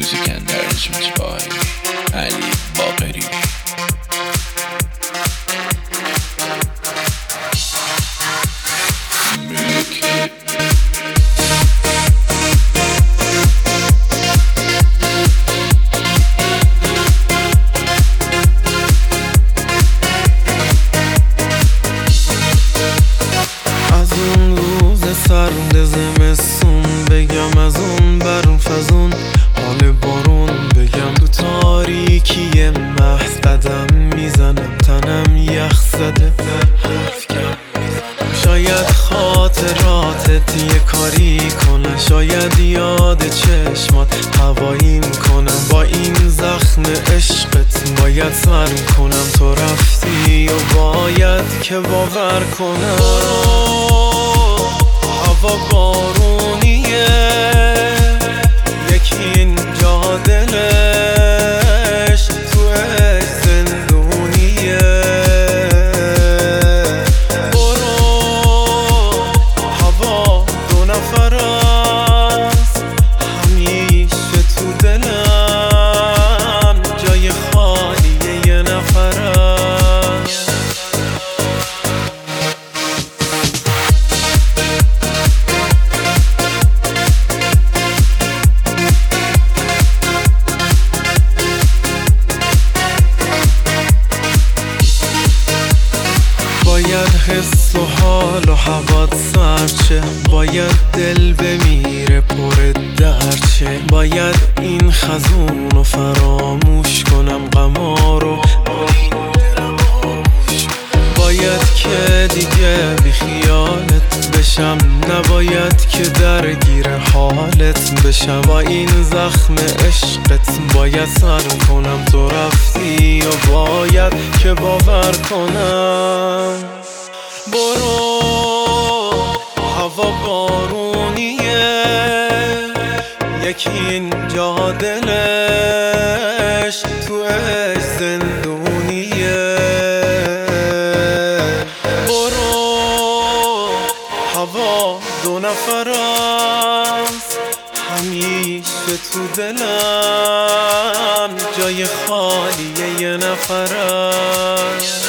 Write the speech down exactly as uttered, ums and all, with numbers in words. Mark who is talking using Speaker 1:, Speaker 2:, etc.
Speaker 1: Music and arrangements by Ali Baqeri.
Speaker 2: سرد زمستون بگم از اون برون فزون حال بارون بگم تو تاریکی محض قدم میزنم تنم یخ زده شاید خاطراتت یه کاری کنه شاید یاد چشمات هواییم کنم با این زخم عشقت باید سر کنم تو رفتی و باید که باور کنم هوا بارونیه یکی اینجا دلش توش زندونیه برو هوا دو نفر است همیشه تو دلم جای خالیه یه نفر است باید حس و حال و هوات سرچه باید دل بمیره پر درچه باید این خزون رو فراموش کنم غما رو با این دلم آموش باید که دیگه بی خیالت بشم نباید که درگیر حالت بشم با این زخم عشقت باید سر کنم تو رفتی و باید که باور کنم برو هوا بارونیه یکی اینجا دلش توش زندونیه برو هوا دو نفر است همیشه تو دلم جای خالیه یه نفر است